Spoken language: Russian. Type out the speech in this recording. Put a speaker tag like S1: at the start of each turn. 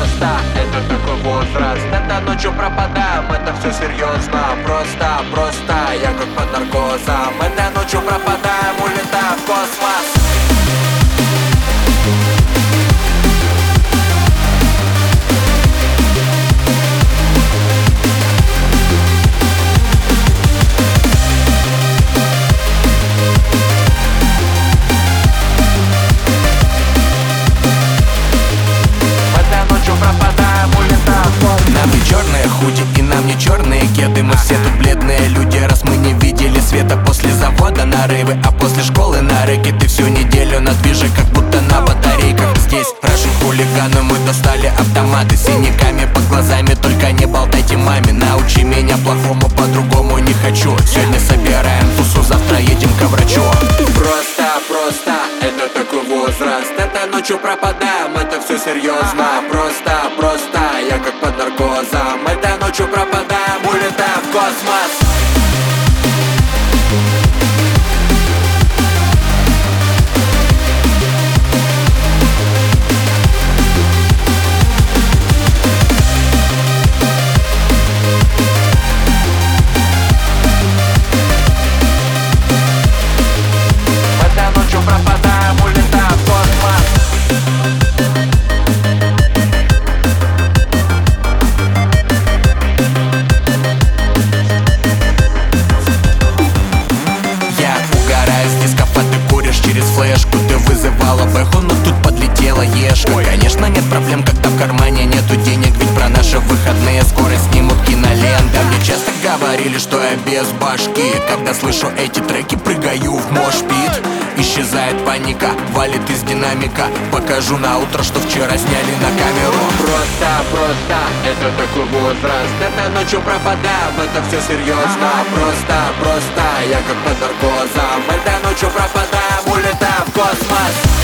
S1: просто, это такой возраст. Это ночью пропадаем, это все серьезно. Просто, я как под наркозом. Это ночью пропадаем, улетаем в космос.
S2: Нам не черные худи и нам не черные кеды. Мы все тут бледные люди, раз мы не видели света. После завода нарывы, а после школы на рэке. Ты всю неделю на движе, как будто на батарейках. Здесь рашен хулиганы, мы достали автоматы с синяками под глазами. Только не болтайте маме, научи меня плохому, по-другому не хочу. Сегодня собираем тусу, завтра едем ко врачу.
S1: Просто, это такой возраст. Это ночью пропадаем, это все серьезно. Просто, я как под наркозом. Это ночью пропадаем, улетаем в космос.
S2: Через флешку ты вызывала бэху, но тут подлетела ешка. Конечно, нет проблем, когда в кармане нету денег. Ведь про наши выходные скоро снимут кинолента. Мне часто говорили, что я без башки. Когда слышу эти треки, прыгаю в мошпит. Исчезает паника, валит из динамика. Покажу на утро, что вчера сняли на камеру.
S1: Просто, это такой возраст. Это ночью пропадаем, это все серьезно. Просто, я как под наркозом. Это ночью пропадаем, улетаем в космос.